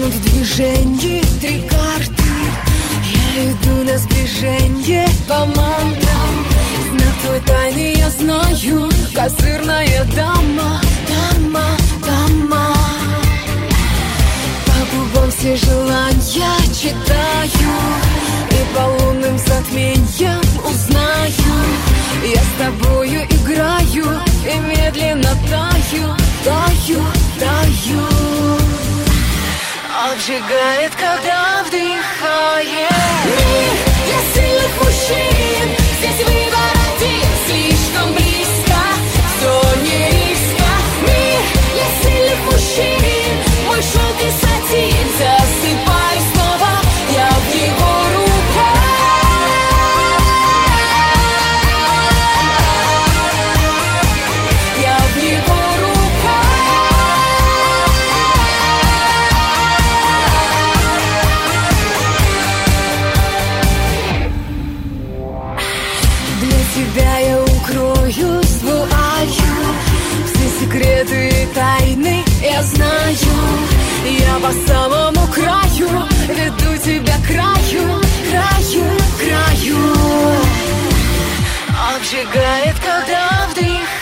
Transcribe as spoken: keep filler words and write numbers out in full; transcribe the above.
секунд движений, три карты. Я иду на сближение по мантрам. Знак твой тайный я знаю, козырная дама, дама, дама. По губам все желания читаю, и по лунным затмениям узнаю. Я с тобою играю и медленно таю, таю, таю. Обжигает, когда вдыхает. Мир для сильных мужчин, здесь выбор один, слишком близко, все не риска. Мир для сильных мужчин, мой желтый сатин, засыпаю снова, я в его руках. Я в его руках. Для тебя я укроюсь вуалью, все секреты и тайны я знаю. Я по самому краю веду тебя к краю, краю, краю. Обжигает, когда вдыхаю.